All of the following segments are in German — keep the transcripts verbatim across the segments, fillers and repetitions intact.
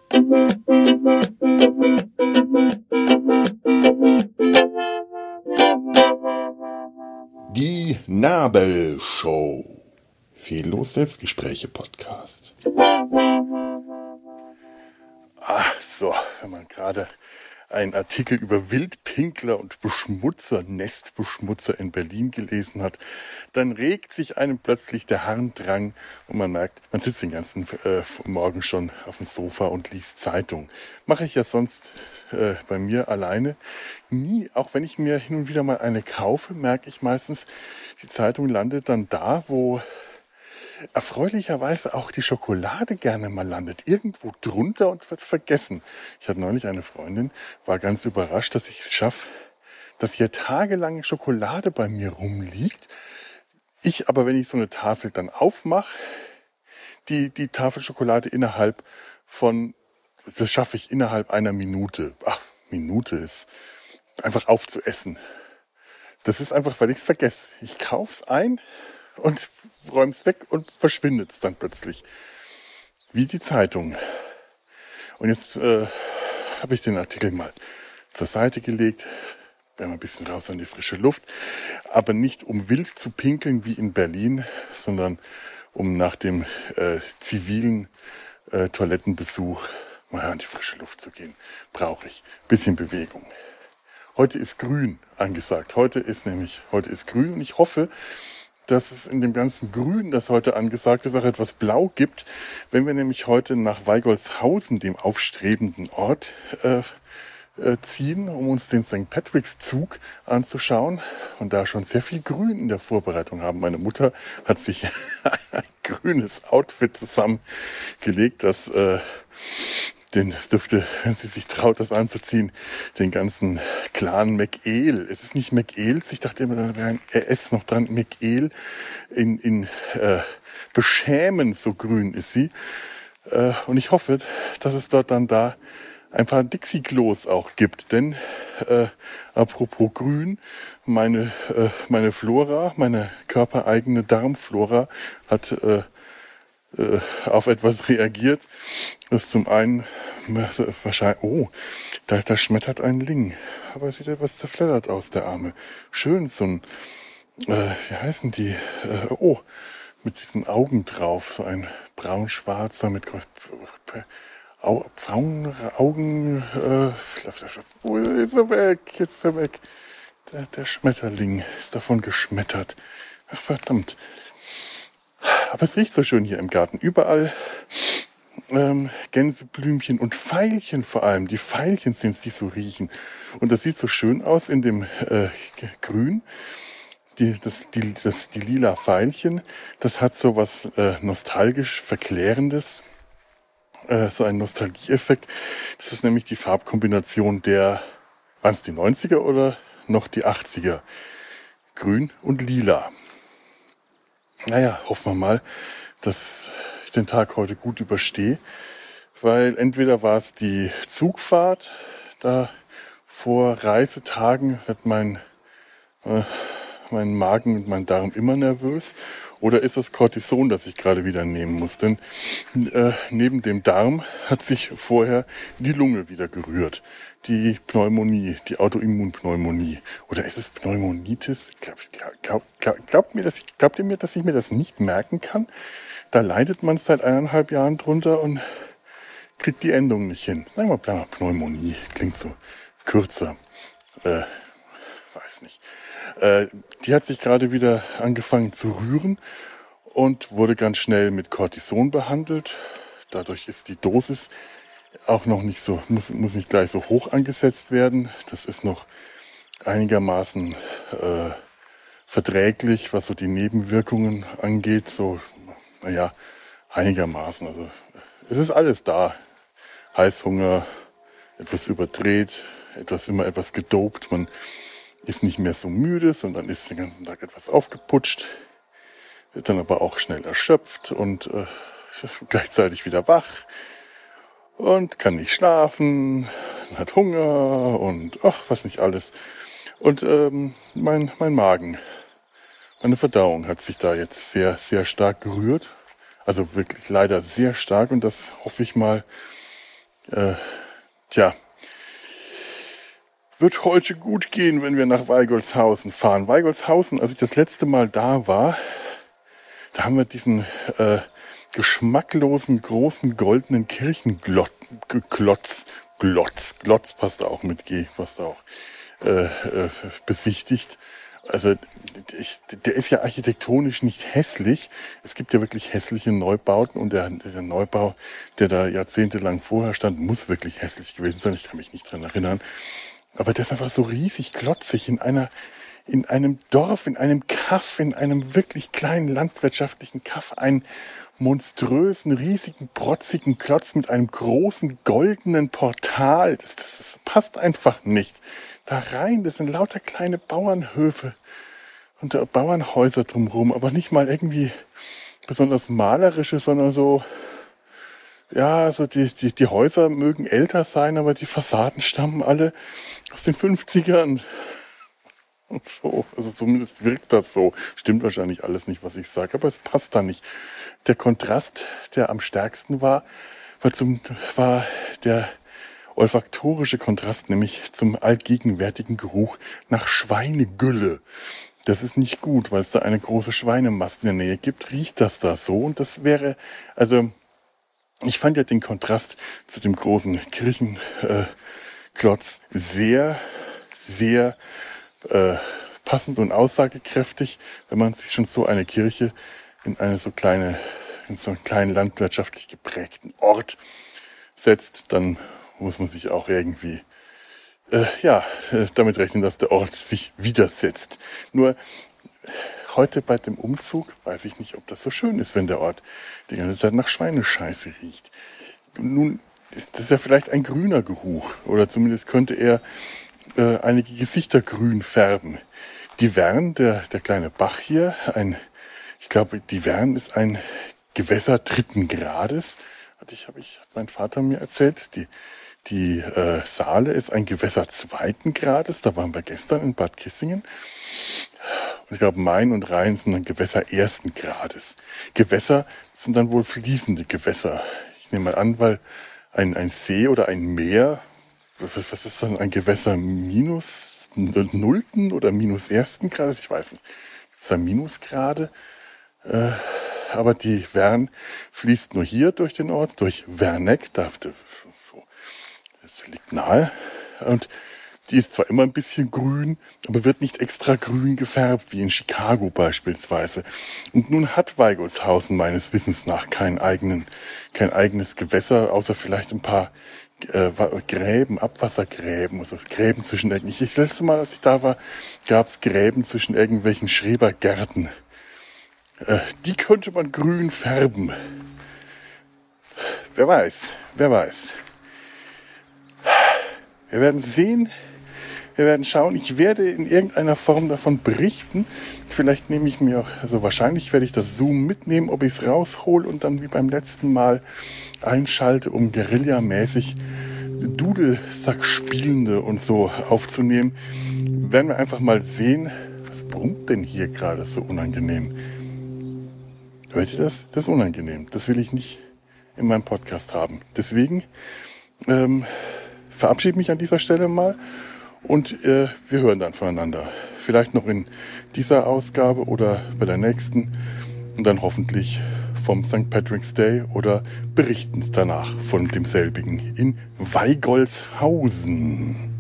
Die Nabelshow. Fehllos Selbstgespräche-Podcast. Ach so, wenn man gerade einen Artikel über Wildpinkler und Beschmutzer, Nestbeschmutzer in Berlin gelesen hat, dann regt sich einem plötzlich der Harndrang und man merkt, man sitzt den ganzen äh, Morgen schon auf dem Sofa und liest Zeitung. Mache ich ja sonst äh, bei mir alleine nie. Auch wenn ich mir hin und wieder mal eine kaufe, merke ich meistens, die Zeitung landet dann da, wo erfreulicherweise auch die Schokolade gerne mal landet. Irgendwo drunter und wird vergessen. Ich hatte neulich eine Freundin, war ganz überrascht, dass ich es schaffe, dass hier tagelang Schokolade bei mir rumliegt. Ich aber, wenn ich so eine Tafel dann aufmache, die, die Tafel Schokolade innerhalb von, das schaffe ich innerhalb einer Minute. Ach, Minute ist einfach aufzuessen. Das ist einfach, weil ich es vergesse. Ich kaufe es ein und räum's weg und verschwindet's dann plötzlich. Wie die Zeitung. Und jetzt äh, habe ich den Artikel mal zur Seite gelegt. Bin mal ein bisschen raus an die frische Luft. Aber nicht um wild zu pinkeln wie in Berlin, sondern um nach dem äh, zivilen äh, Toilettenbesuch mal an die frische Luft zu gehen. Brauche ich. Bisschen Bewegung. Heute ist grün angesagt. Heute ist nämlich, heute ist grün und ich hoffe, dass es in dem ganzen Grün, das heute angesagt ist, auch etwas Blau gibt. Wenn wir nämlich heute nach Weigolshausen, dem aufstrebenden Ort, äh, äh, ziehen, um uns den Sankt Patrick's Zug anzuschauen und da schon sehr viel Grün in der Vorbereitung haben. Meine Mutter hat sich ein grünes Outfit zusammengelegt, das äh, Den, es dürfte, wenn sie sich traut, das anzuziehen, den ganzen Clan McEl. Es ist nicht McEls, ich dachte immer, da wäre ein S noch dran. McEl in, in äh, beschämend so grün ist sie. Äh, und ich hoffe, dass es dort dann da ein paar Dixie-Klos auch gibt. Denn, äh, apropos grün, meine, äh, meine Flora, meine körpereigene Darmflora hat äh, auf etwas reagiert, das zum einen wahrscheinlich, oh, da, da schmettert ein Ling, aber es sieht etwas zerfleddert aus, der Arme. Schön, so ein, äh, wie heißen die, äh, oh, mit diesen Augen drauf, so ein braun-schwarzer mit Au, braunen Augen, äh, oh, ist er weg, jetzt ist er weg. Der, der Schmetterling ist davon geschmettert. Ach, verdammt. Aber es riecht so schön hier im Garten. Überall ähm, Gänseblümchen und Veilchen vor allem. Die Veilchen sind es, die so riechen. Und das sieht so schön aus in dem äh, Grün. Die, das, die, das, die lila Veilchen, das hat so was äh, nostalgisch Verklärendes. Äh, so ein Nostalgieeffekt. Das ist nämlich die Farbkombination der, waren es die neunziger oder noch die achtziger? Grün und lila. Naja, hoffen wir mal, dass ich den Tag heute gut überstehe, weil entweder war es die Zugfahrt, da vor Reisetagen wird mein, äh, mein Magen und mein Darm immer nervös, oder ist es Cortison, das ich gerade wieder nehmen muss, denn äh, neben dem Darm hat sich vorher die Lunge wieder gerührt, die Pneumonie, die Autoimmunpneumonie, oder ist es Pneumonitis? Glaub, glaub, glaub, glaubt mir, dass, glaubt ihr mir, dass ich mir das nicht merken kann? Da leidet man seit eineinhalb Jahren drunter und kriegt die Endung nicht hin. Sagen wir mal Pneumonie, klingt so kürzer, äh, weiß nicht. Äh, die hat sich gerade wieder angefangen zu rühren und wurde ganz schnell mit Cortison behandelt. Dadurch ist die Dosis auch noch nicht so, muss, muss nicht gleich so hoch angesetzt werden. Das ist noch einigermaßen äh, verträglich, was so die Nebenwirkungen angeht. So, naja, einigermaßen. Also es ist alles da. Heißhunger, etwas überdreht, etwas immer etwas gedopt. Man ist nicht mehr so müde, sondern ist den ganzen Tag etwas aufgeputscht, wird dann aber auch schnell erschöpft und äh, gleichzeitig wieder wach und kann nicht schlafen, hat Hunger und ach, was nicht alles. Und ähm, mein, mein Magen, meine Verdauung hat sich da jetzt sehr, sehr stark gerührt. Also wirklich leider sehr stark, und das hoffe ich mal, Äh, tja, wird heute gut gehen, wenn wir nach Weigolshausen fahren. Weigolshausen, als ich das letzte Mal da war, da haben wir diesen äh, geschmacklosen, großen, goldenen Kirchenglotz, Glotz, Glotz, Glotz passt auch mit G, passt auch, äh, äh, besichtigt. Also ich, der ist ja architektonisch nicht hässlich. Es gibt ja wirklich hässliche Neubauten und der, der Neubau, der da jahrzehntelang vorher stand, muss wirklich hässlich gewesen sein. Ich kann mich nicht dran erinnern. Aber der ist einfach so riesig klotzig in einer, in einem Dorf, in einem Kaff, in einem wirklich kleinen landwirtschaftlichen Kaff, einen monströsen, riesigen, protzigen Klotz mit einem großen goldenen Portal. Das, das, das passt einfach nicht. Da rein, das sind lauter kleine Bauernhöfe und äh, Bauernhäuser drumherum, aber nicht mal irgendwie besonders malerische, sondern so, ja, so die, die, die Häuser mögen älter sein, aber die Fassaden stammen alle aus den fünfzigern. Und so, also zumindest wirkt das so. Stimmt wahrscheinlich alles nicht, was ich sage, aber es passt da nicht. Der Kontrast, der am stärksten war, war, zum, war der olfaktorische Kontrast, nämlich zum allgegenwärtigen Geruch nach Schweinegülle. Das ist nicht gut, weil es da eine große Schweinemast in der Nähe gibt, riecht das da so. Und das wäre, also ich fand ja den Kontrast zu dem großen Kirchenklotz äh, sehr, sehr äh, passend und aussagekräftig, wenn man sich schon so eine Kirche in eine so kleine, in so einen kleinen landwirtschaftlich geprägten Ort setzt, dann muss man sich auch irgendwie äh, ja äh, damit rechnen, dass der Ort sich widersetzt. Nur heute bei dem Umzug weiß ich nicht, ob das so schön ist, wenn der Ort die ganze Zeit nach Schweinescheiße riecht. Nun ist das ja vielleicht ein grüner Geruch oder zumindest könnte er äh, einige Gesichter grün färben. Die Wern, der, der kleine Bach hier, ein, ich glaube, die Wern ist ein Gewässer dritten Grades. Hatte ich, habe ich, hat mein Vater mir erzählt. Die, die äh, Saale ist ein Gewässer zweiten Grades. Da waren wir gestern in Bad Kissingen. Und ich glaube, Main und Rhein sind dann Gewässer ersten Grades. Gewässer sind dann wohl fließende Gewässer. Ich nehme mal an, weil ein, ein See oder ein Meer, was ist dann ein Gewässer minus nullten oder minus ersten Grades? Ich weiß nicht. Ist da Minusgrade? Äh, aber die Wern fließt nur hier durch den Ort, durch Werneck. Das liegt nahe. Und die ist zwar immer ein bisschen grün, aber wird nicht extra grün gefärbt, wie in Chicago beispielsweise. Und nun hat Weigolshausen meines Wissens nach keinen eigenen, kein eigenes Gewässer, außer vielleicht ein paar äh, Gräben, Abwassergräben, also Gräben zwischen irgendwelchen. Ich, das letzte Mal, als ich da war, gab es Gräben zwischen irgendwelchen Schrebergärten. Äh, die könnte man grün färben. Wer weiß, wer weiß. Wir werden sehen. Wir werden schauen. Ich werde in irgendeiner Form davon berichten. Vielleicht nehme ich mir auch, also wahrscheinlich werde ich das Zoom mitnehmen, ob ich es raushole und dann wie beim letzten Mal einschalte, um guerillamäßig Dudelsack-Spielende und so aufzunehmen. Werden wir einfach mal sehen, was brummt denn hier gerade so unangenehm? Hört ihr das? Das ist unangenehm. Das will ich nicht in meinem Podcast haben. Deswegen ähm, verabschiede mich an dieser Stelle mal. Und äh, wir hören dann voneinander. Vielleicht noch in dieser Ausgabe oder bei der nächsten. Und dann hoffentlich vom Sankt Patrick's Day oder berichten danach von demselbigen in Weigolshausen.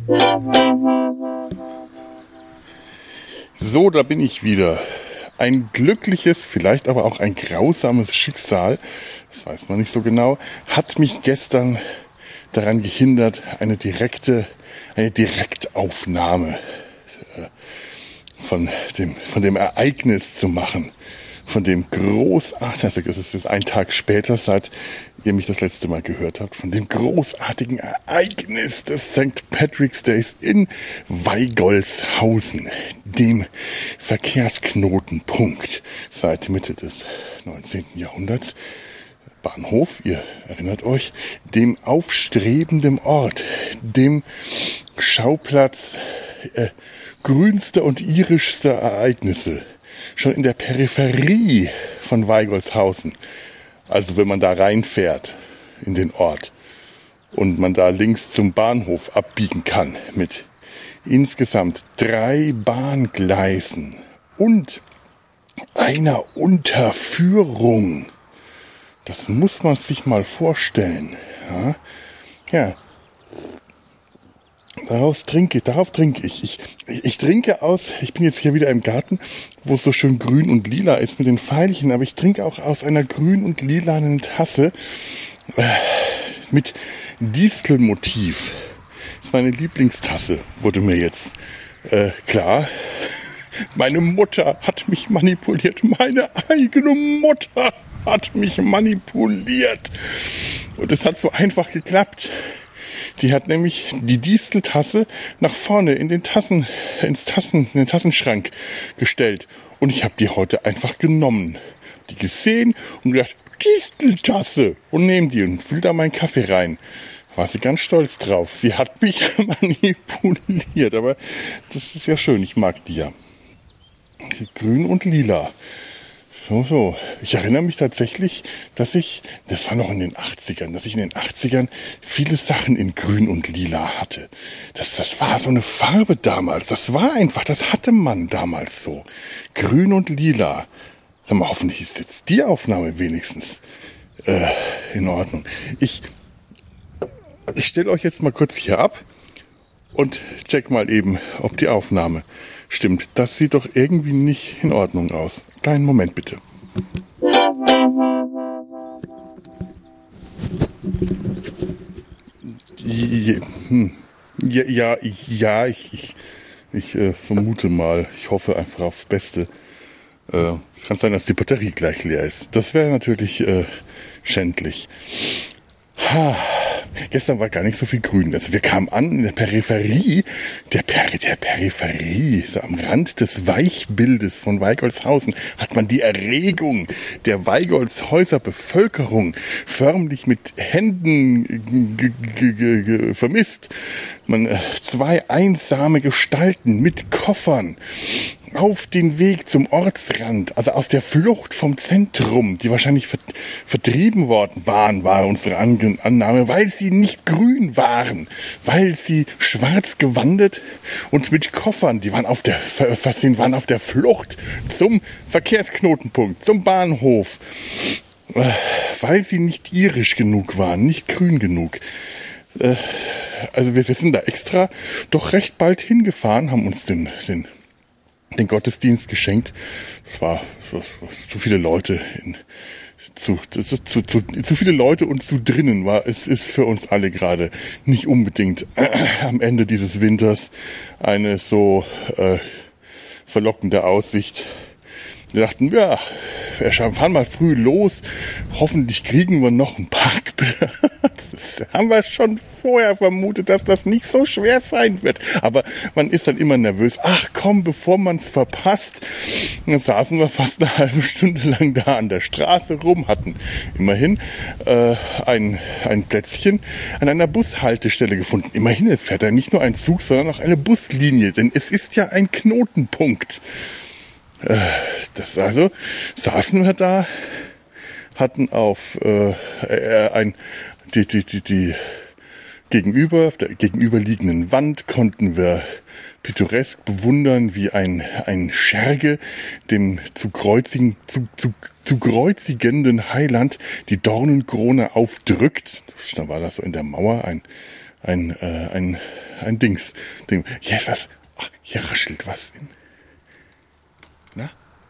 So, da bin ich wieder. Ein glückliches, vielleicht aber auch ein grausames Schicksal, das weiß man nicht so genau, hat mich gestern daran gehindert, eine direkte eine Direktaufnahme äh, von dem, von dem Ereignis zu machen, von dem großartigen, das ist jetzt ein Tag später, seit ihr mich das letzte Mal gehört habt, von dem großartigen Ereignis des Sankt Patrick's Days in Weigolshausen, dem Verkehrsknotenpunkt seit Mitte des neunzehnten Jahrhunderts. Bahnhof, ihr erinnert euch, dem aufstrebenden Ort, dem Schauplatz äh, grünster und irischster Ereignisse, schon in der Peripherie von Weigolshausen. Also wenn man da reinfährt in den Ort, und man da links zum Bahnhof abbiegen kann mit insgesamt drei Bahngleisen und einer Unterführung. Das muss man sich mal vorstellen. Ja, ja. Daraus trinke, darauf trinke ich. Ich, ich. Ich trinke aus, ich bin jetzt hier wieder im Garten, wo es so schön grün und lila ist mit den Veilchen, aber ich trinke auch aus einer grün und lilanen Tasse äh, mit Distelmotiv. Das ist meine Lieblingstasse, wurde mir jetzt äh, klar. Meine Mutter hat mich manipuliert. Meine eigene Mutter hat mich manipuliert. Und es hat so einfach geklappt. Die hat nämlich die Disteltasse nach vorne in den Tassen, ins Tassen, in den Tassenschrank gestellt. Und ich habe die heute einfach genommen. Die gesehen und gedacht, Disteltasse. Und nehme die und fülle da meinen Kaffee rein. War sie ganz stolz drauf. Sie hat mich manipuliert. Aber das ist ja schön. Ich mag die ja. Grün und lila. So, so. Ich erinnere mich tatsächlich, dass ich, das war noch in den achtzigern, dass ich in den achtzigern viele Sachen in Grün und Lila hatte. Das, das war so eine Farbe damals. Das war einfach, das hatte man damals so. Grün und Lila. Sag mal, hoffentlich ist jetzt die Aufnahme wenigstens äh, in Ordnung. Ich, ich stelle euch jetzt mal kurz hier ab und check mal eben, ob die Aufnahme stimmt. Das sieht doch irgendwie nicht in Ordnung aus. Kleinen Moment bitte. Ja, ja, ja ich, ich, ich äh, vermute mal, ich hoffe einfach aufs Beste. Äh, es kann sein, dass die Batterie gleich leer ist. Das wäre natürlich äh, schändlich. Ha. Gestern war gar nicht so viel Grün. Also wir kamen an in der Peripherie, der, Peri- der Peripherie, so am Rand des Weichbildes von Weigolzhausen, hat man die Erregung der Weigolzhäuser Bevölkerung förmlich mit Händen g- g- g- g- vermisst. Man, äh, zwei einsame Gestalten mit Koffern auf den Weg zum Ortsrand, also auf der Flucht vom Zentrum, die wahrscheinlich vert- vertrieben worden waren, war unsere An- Annahme, weil sie nicht grün waren, weil sie schwarz gewandet und mit Koffern, die waren auf der, ver- waren auf der Flucht zum Verkehrsknotenpunkt, zum Bahnhof, weil sie nicht irisch genug waren, nicht grün genug. Also wir, wir sind da extra doch recht bald hingefahren, haben uns den, den den Gottesdienst geschenkt. Es war so, so viele Leute in, zu, zu, zu, zu, zu viele Leute und zu drinnen war. Es ist für uns alle gerade nicht unbedingt äh, am Ende dieses Winters eine so äh, verlockende Aussicht. Wir dachten, ja, wir fahren mal früh los. Hoffentlich kriegen wir noch einen Parkplatz. Das haben wir schon vorher vermutet, dass das nicht so schwer sein wird. Aber man ist dann immer nervös. Ach komm, bevor man es verpasst. Und dann saßen wir fast eine halbe Stunde lang da an der Straße rum, hatten immerhin äh, ein, ein Plätzchen an einer Bushaltestelle gefunden. Immerhin, es fährt ja nicht nur ein Zug, sondern auch eine Buslinie. Denn es ist ja ein Knotenpunkt. Das also, saßen wir da, hatten auf äh, ein, die, die, die, die gegenüber, auf der gegenüberliegenden Wand konnten wir pittoresk bewundern, wie ein, ein Scherge dem zu kreuzigen, zu, zu, zu kreuzigenden Heiland die Dornenkrone aufdrückt. Da war das so in der Mauer ein, ein, äh, ein, ein Dings. Ding. Hier ist was, ach, hier raschelt was in. Na?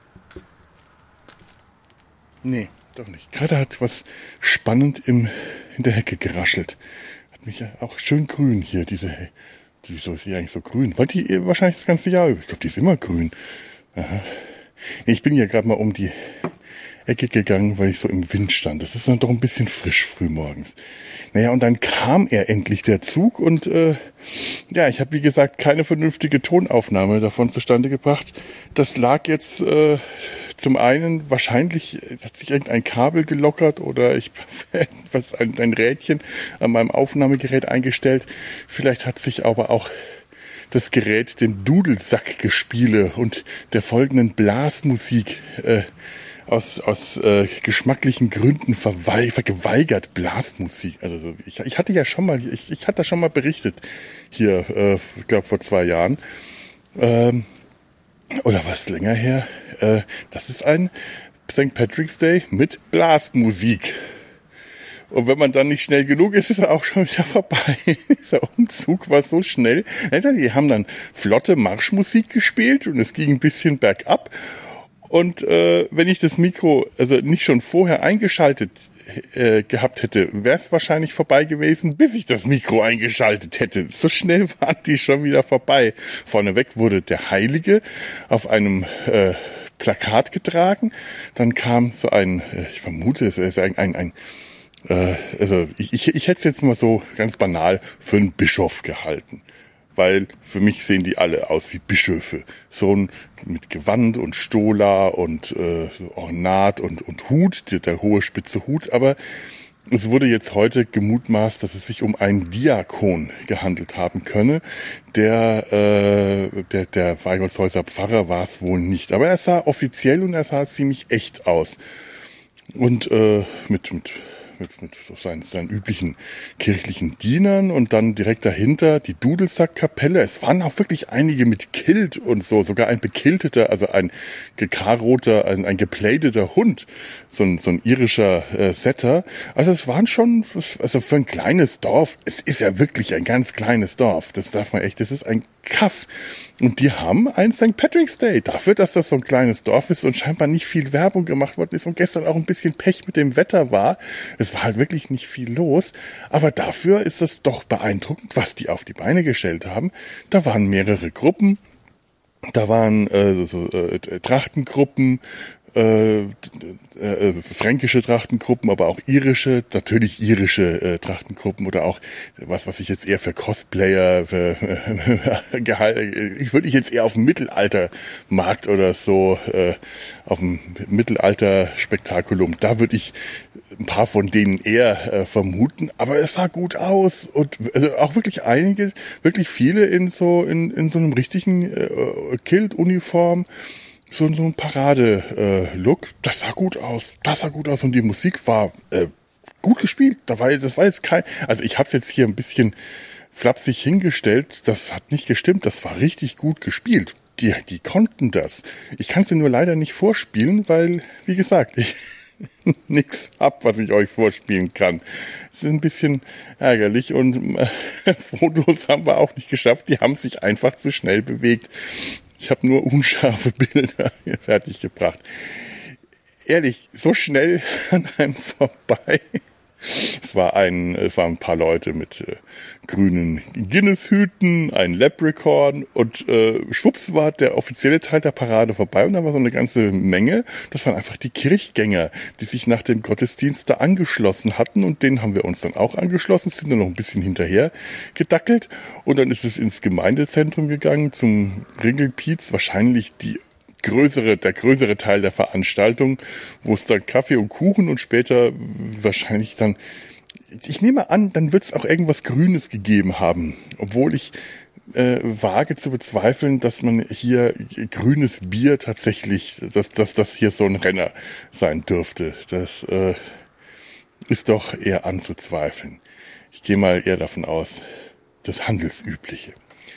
Nee, doch nicht. Gerade hat was spannend im, in der Hecke geraschelt. Hat mich ja auch schön grün hier, diese, wieso ist die eigentlich so grün? Weil die wahrscheinlich das ganze Jahr, ich glaube, die ist immer grün. Aha. Nee, ich bin ja gerade mal um die Ecke gegangen, weil ich so im Wind stand. Das ist dann doch ein bisschen frisch frühmorgens. Naja, und dann kam er endlich, der Zug, und äh, ja, ich habe wie gesagt keine vernünftige Tonaufnahme davon zustande gebracht. Das lag jetzt äh, zum einen wahrscheinlich, hat sich irgendein Kabel gelockert oder ich was ein, ein Rädchen an meinem Aufnahmegerät eingestellt. Vielleicht hat sich aber auch das Gerät dem Dudelsackgespiele und der folgenden Blasmusik äh, aus, aus äh, geschmacklichen Gründen verwei- vergeweigert Blasmusik. Also so, ich, ich hatte ja schon mal, ich, ich hatte da schon mal berichtet, hier, äh, ich glaube vor zwei Jahren, ähm, oder was länger her, äh, das ist ein Sankt Patrick's Day mit Blasmusik. Und wenn man dann nicht schnell genug ist, ist er auch schon wieder vorbei. Dieser Umzug war so schnell. Die haben dann flotte Marschmusik gespielt und es ging ein bisschen bergab. Und äh, wenn ich das Mikro also nicht schon vorher eingeschaltet äh, gehabt hätte, wäre es wahrscheinlich vorbei gewesen, bis ich das Mikro eingeschaltet hätte. So schnell waren die schon wieder vorbei. Vorneweg wurde der Heilige auf einem äh, Plakat getragen. Dann kam so ein, ich vermute, es ist ein, ein, ein äh, also ich, ich, ich hätte es jetzt mal so ganz banal für einen Bischof gehalten. Weil für mich sehen die alle aus wie Bischöfe. So ein mit Gewand und Stola und äh, Ornat und, und Hut, der, der hohe spitze Hut. Aber es wurde jetzt heute gemutmaßt, dass es sich um einen Diakon gehandelt haben könne. Der, äh, der, der Weigoldshäuser Pfarrer war es wohl nicht. Aber er sah offiziell und er sah ziemlich echt aus. Und äh, mit... mit mit, mit seinen, seinen üblichen kirchlichen Dienern und dann direkt dahinter die Dudelsack-Kapelle. Es waren auch wirklich einige mit Kilt und so, sogar ein bekilteter, also ein gekaroter, ein, ein gepladeter Hund, so ein, so ein irischer äh, Setter. Also es waren schon, also für ein kleines Dorf, es ist ja wirklich ein ganz kleines Dorf, das darf man echt, das ist ein Kaff. Und die haben ein Sankt Patrick's Day. Dafür, dass das so ein kleines Dorf ist und scheinbar nicht viel Werbung gemacht worden ist und gestern auch ein bisschen Pech mit dem Wetter war. Es war halt wirklich nicht viel los. Aber dafür ist es doch beeindruckend, was die auf die Beine gestellt haben. Da waren mehrere Gruppen. Da waren äh, so, äh, Trachtengruppen, äh, äh, fränkische Trachtengruppen, aber auch irische, natürlich irische äh, Trachtengruppen oder auch was, was ich jetzt eher für Cosplayer, für, äh, ich würde ich jetzt eher auf dem Mittelaltermarkt oder so, äh, auf dem Mittelalter-Spektakulum, da würde ich ein paar von denen eher äh, vermuten, aber es sah gut aus und also auch wirklich einige, wirklich viele in so in in so einem richtigen äh, Kilt-Uniform. So, so ein Parade-Look, äh, das sah gut aus, das sah gut aus und die Musik war äh, gut gespielt. Da war, das war jetzt kein, also ich habe es jetzt hier ein bisschen flapsig hingestellt, das hat nicht gestimmt, das war richtig gut gespielt. Die, die konnten das. Ich kann es dir nur leider nicht vorspielen, weil, wie gesagt, ich nichts hab, was ich euch vorspielen kann. Das ist ein bisschen ärgerlich und äh, Fotos haben wir auch nicht geschafft, die haben sich einfach zu schnell bewegt. Ich habe nur unscharfe Bilder hier fertiggebracht. Ehrlich, so schnell an einem vorbei. Es war ein, es waren ein paar Leute mit äh, grünen Guinness-Hüten, ein Leprechaun und äh, schwupps war der offizielle Teil der Parade vorbei und da war so eine ganze Menge. Das waren einfach die Kirchgänger, die sich nach dem Gottesdienst da angeschlossen hatten und denen haben wir uns dann auch angeschlossen, sind dann noch ein bisschen hinterher gedackelt und dann ist es ins Gemeindezentrum gegangen zum Ringelpiez, wahrscheinlich die größere, der größere Teil der Veranstaltung, wo es dann Kaffee und Kuchen und später wahrscheinlich dann, ich nehme an, dann wird es auch irgendwas Grünes gegeben haben, obwohl ich äh, wage zu bezweifeln, dass man hier grünes Bier tatsächlich, dass, dass das hier so ein Renner sein dürfte. Das äh, ist doch eher anzuzweifeln. Ich gehe mal eher davon aus, das Handelsübliche.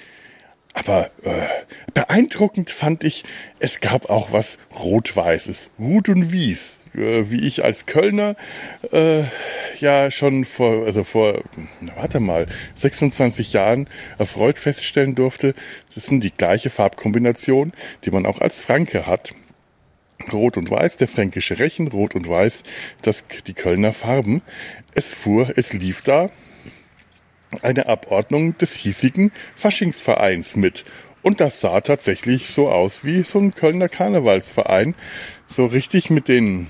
Aber äh, beeindruckend fand ich, es gab auch was Rot-Weißes, Ruth und Wies, äh, wie ich als Kölner äh, ja schon vor, also vor, na, warte mal, sechsundzwanzig Jahren erfreut feststellen durfte, das sind die gleiche Farbkombination, die man auch als Franke hat. Rot und Weiß, der fränkische Rechen, Rot und Weiß, das die Kölner Farben. Es fuhr, es lief da eine Abordnung des hiesigen Faschingsvereins mit. Und das sah tatsächlich so aus wie so ein Kölner Karnevalsverein. So richtig mit den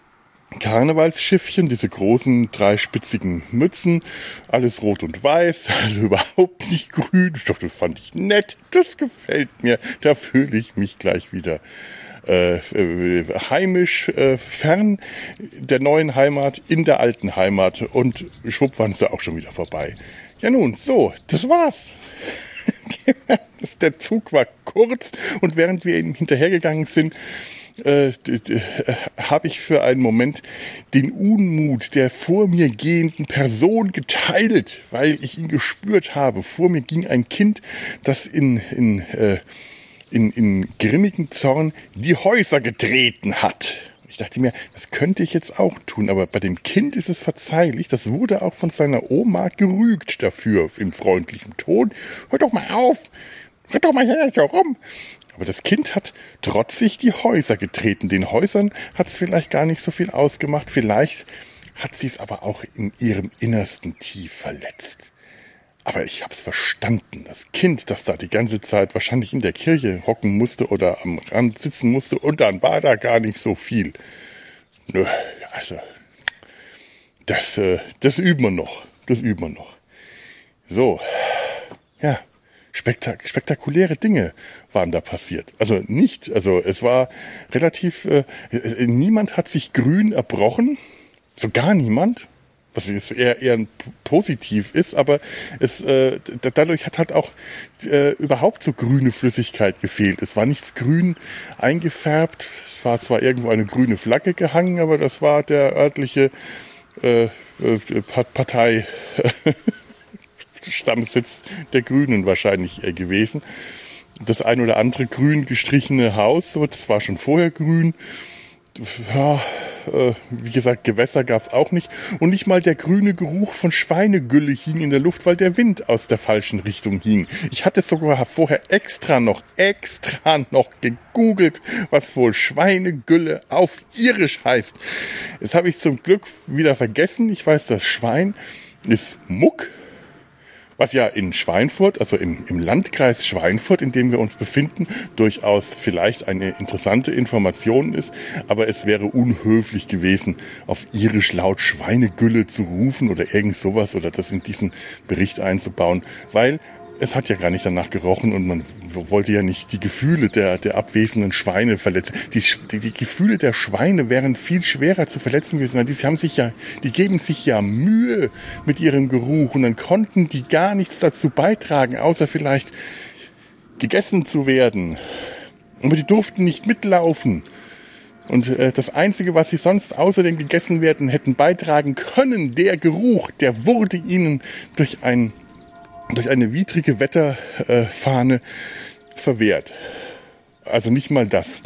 Karnevalsschiffchen, diese großen dreispitzigen Mützen, alles rot und weiß, also überhaupt nicht grün. Doch, das fand ich nett, das gefällt mir. Da fühle ich mich gleich wieder Äh, äh, heimisch, äh, fern der neuen Heimat, in der alten Heimat und schwupp waren sie auch schon wieder vorbei. Ja nun, so, das war's. Der Zug war kurz und während wir ihm hinterhergegangen sind, äh, d- d- äh, habe ich für einen Moment den Unmut der vor mir gehenden Person geteilt, weil ich ihn gespürt habe. Vor mir ging ein Kind, das in, in, äh, in, in grimmigem Zorn die Häuser getreten hat. Ich dachte mir, das könnte ich jetzt auch tun, aber bei dem Kind ist es verzeihlich. Das wurde auch von seiner Oma gerügt dafür, in freundlichem Ton. Hör doch mal auf, hör doch mal hier so rum. Aber das Kind hat trotzig die Häuser getreten. Den Häusern hat es vielleicht gar nicht so viel ausgemacht. Vielleicht hat sie es aber auch in ihrem Innersten tief verletzt. Aber ich hab's verstanden. Das Kind, das da die ganze Zeit wahrscheinlich in der Kirche hocken musste oder am Rand sitzen musste, und dann war da gar nicht so viel. Nö, also, das, äh, das üben wir noch. Das üben wir noch. So, ja, spektak- spektakuläre Dinge waren da passiert. Also nicht, also es war relativ, äh, niemand hat sich grün erbrochen. So gar niemand. Was eher, eher positiv ist, aber es, äh, dadurch hat halt auch äh, überhaupt so grüne Flüssigkeit gefehlt. Es war nichts grün eingefärbt. Es war zwar irgendwo eine grüne Flagge gehangen, aber das war der örtliche äh, äh, Partei Stammsitz der Grünen wahrscheinlich äh, gewesen. Das ein oder andere grün gestrichene Haus, das war schon vorher grün. Ja, äh, wie gesagt, Gewässer gab's auch nicht. Und nicht mal der grüne Geruch von Schweinegülle hing in der Luft, weil der Wind aus der falschen Richtung hing. Ich hatte sogar vorher extra noch, extra noch gegoogelt, was wohl Schweinegülle auf Irisch heißt. Das habe ich zum Glück wieder vergessen. Ich weiß, das Schwein ist Muck. Was ja in Schweinfurt, also im, im Landkreis Schweinfurt, in dem wir uns befinden, durchaus vielleicht eine interessante Information ist. Aber es wäre unhöflich gewesen, auf irisch laut Schweinegülle zu rufen oder irgend sowas oder das in diesen Bericht einzubauen, weil es hat ja gar nicht danach gerochen und man wollte ja nicht die Gefühle der, der abwesenden Schweine verletzen. Die, die, die Gefühle der Schweine wären viel schwerer zu verletzen gewesen. Die haben sich ja, die geben sich ja Mühe mit ihrem Geruch und dann konnten die gar nichts dazu beitragen, außer vielleicht gegessen zu werden. Aber die durften nicht mitlaufen. Und äh, das Einzige, was sie sonst außer dem gegessen werden hätten beitragen können, der Geruch, der wurde ihnen durch ein durch eine widrige Wetterfahne verwehrt. Also nicht mal das.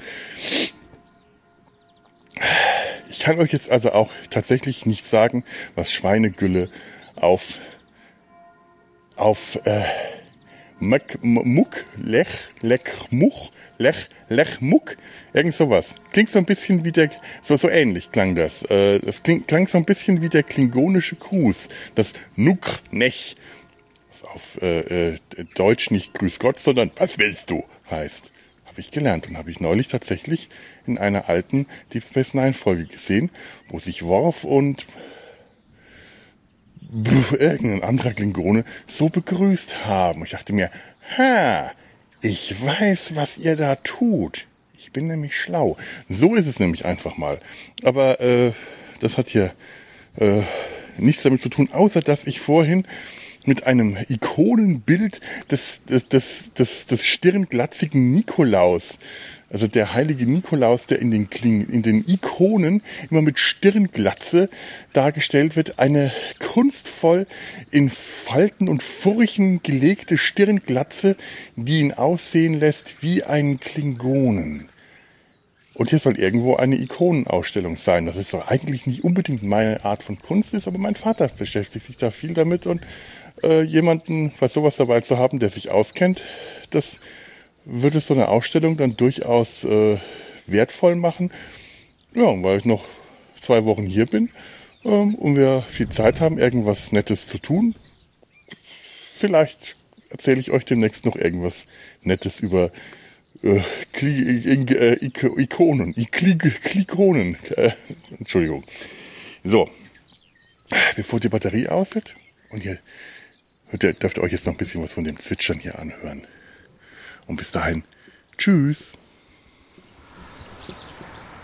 Ich kann euch jetzt also auch tatsächlich nicht sagen, was Schweinegülle auf auf äh, Muck, Muck, Lech, Lech, Much, Lech, Lech, Muck, irgend sowas. Klingt so ein bisschen wie der, so, so ähnlich klang das. Äh, das kling, klang so ein bisschen wie der klingonische Gruß. Das Nuck, Nech. Was auf äh, äh, Deutsch nicht Grüß Gott, sondern was willst du heißt. Habe ich gelernt und habe ich neulich tatsächlich in einer alten Deep Space Nine Folge gesehen, wo sich Worf und pff, irgendein anderer Klingone so begrüßt haben. Ich dachte mir, ha, ich weiß, was ihr da tut. Ich bin nämlich schlau. So ist es nämlich einfach mal. Aber äh, das hat hier äh, nichts damit zu tun, außer dass ich vorhin mit einem Ikonenbild des, des, des, des, des stirnglatzigen Nikolaus, also der heilige Nikolaus, der in den, Kling, in den Ikonen immer mit Stirnglatze dargestellt wird, eine kunstvoll in Falten und Furchen gelegte Stirnglatze, die ihn aussehen lässt wie einen Klingonen. Und hier soll irgendwo eine Ikonenausstellung sein. Das ist doch eigentlich nicht unbedingt meine Art von Kunst ist, aber mein Vater beschäftigt sich da viel damit und äh, jemanden bei sowas dabei zu haben, der sich auskennt, das würde so eine Ausstellung dann durchaus äh, wertvoll machen. Ja, weil ich noch zwei Wochen hier bin ähm, und wir viel Zeit haben, irgendwas Nettes zu tun. Vielleicht erzähle ich euch demnächst noch irgendwas Nettes über Äh, Kli- äh, Ik- Ikonen, Kli- Klikonen, äh, Entschuldigung. So, bevor die Batterie aussieht, und ihr dürft ihr euch jetzt noch ein bisschen was von dem Zwitschern hier anhören. Und bis dahin, tschüss.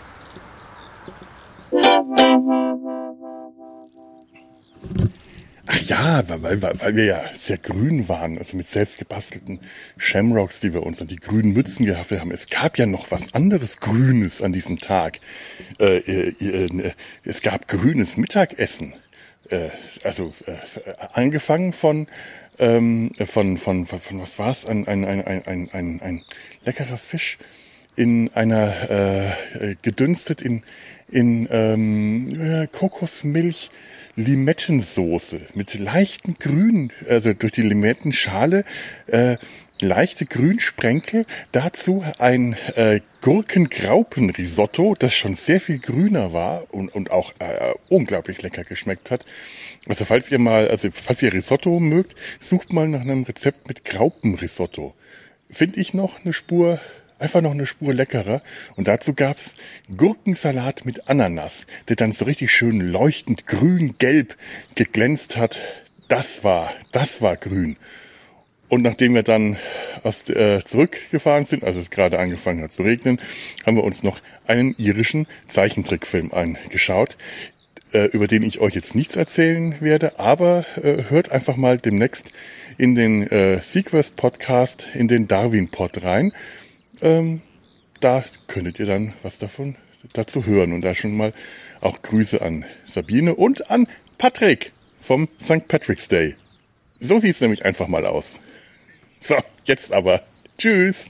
Ach Ach ja, weil, weil, weil wir ja sehr grün waren, also mit selbst gebastelten Shamrocks, die wir uns an die grünen Mützen gehaftet haben. Es gab ja noch was anderes Grünes an diesem Tag. Äh, äh, äh, es gab grünes Mittagessen. Äh, also äh, angefangen von, ähm, von, von, von, von was war's? Ein, ein, ein, ein, ein, ein, ein leckerer Fisch in einer, äh, gedünstet in, in ähm, äh, Kokosmilch, Limettensoße mit leichten Grün, also durch die Limettenschale, äh, leichte Grünsprenkel, dazu ein äh, Gurkengraupenrisotto, das schon sehr viel grüner war und, und auch äh, unglaublich lecker geschmeckt hat. Also falls ihr mal, also falls ihr Risotto mögt, sucht mal nach einem Rezept mit Graupenrisotto. Finde ich noch eine Spur Einfach noch eine Spur leckerer. Und dazu gab's Gurkensalat mit Ananas, der dann so richtig schön leuchtend grün-gelb geglänzt hat. Das war, das war grün. Und nachdem wir dann aus, äh, zurückgefahren sind, als es gerade angefangen hat zu regnen, haben wir uns noch einen irischen Zeichentrickfilm angeschaut, äh, über den ich euch jetzt nichts erzählen werde, aber äh, hört einfach mal demnächst in den äh, Sequest Podcast, in den Darwin Pod rein. Ähm, da könntet ihr dann was davon dazu hören und da schon mal auch Grüße an Sabine und an Patrick vom Sankt Patrick's Day. So sieht's nämlich einfach mal aus. So, jetzt aber. Tschüss.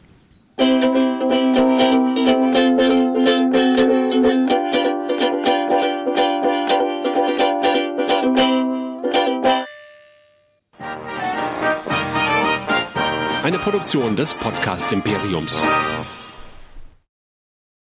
Eine Produktion des Podcast Imperiums.